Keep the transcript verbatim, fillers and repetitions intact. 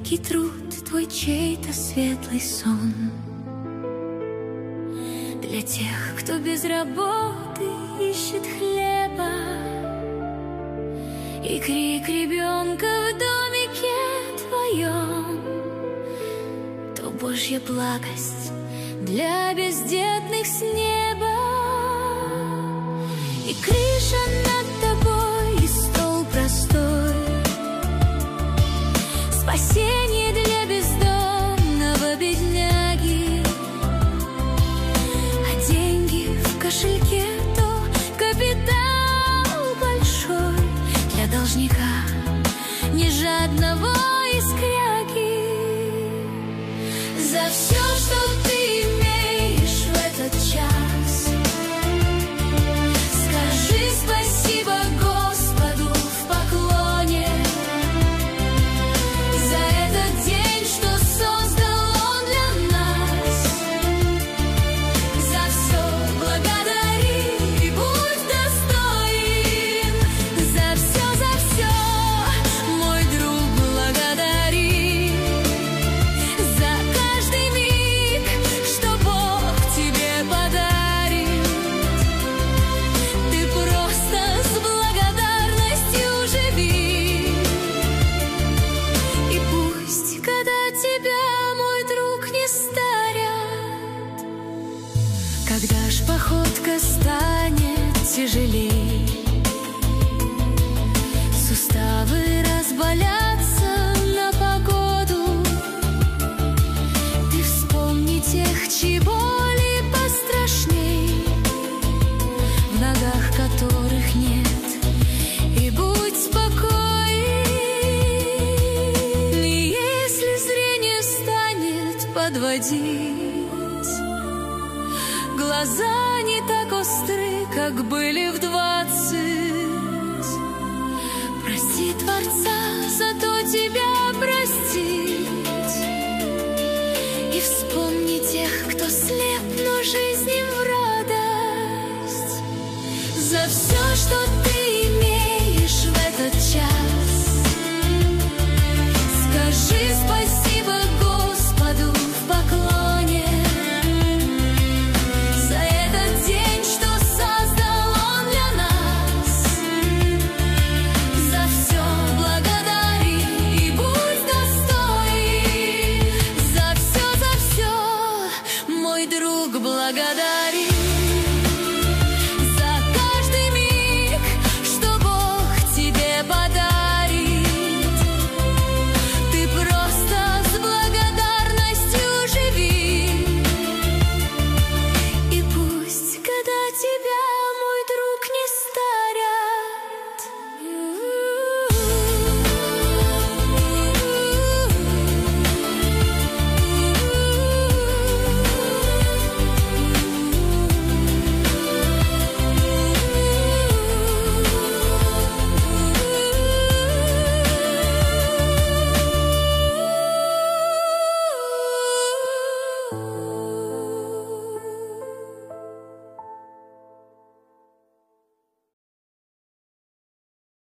нелегкий труд, твой чей-то светлый сон. Для тех, кто без работы ищет хлеба, и крик ребенка в домике твоем, то Божья благость для бездетных с неба. И крыша над тобой, и стол простой, спасение для бездомного бедняги. А деньги в кошельке — то капитал большой для должника, не жадного и скряги. За все, что ты имеешь в этот час, скажи спасибо Господу в поклоне. За этот день, что создал Он для нас, за все благодари и будь достоин. За все, за все, мой друг, благодари. За каждый миг, что Бог тебе подарит, ты просто с благодарностью живи. И пусть, когда тебя, мой друг, не старят, когда ж походка станет тяжелей, суставы разболятся на погоду, ты вспомни тех, чьи боли пострашней, в ногах которых нет, и будь спокоен. И если зрение станет подводить, глаза не так остры, как были в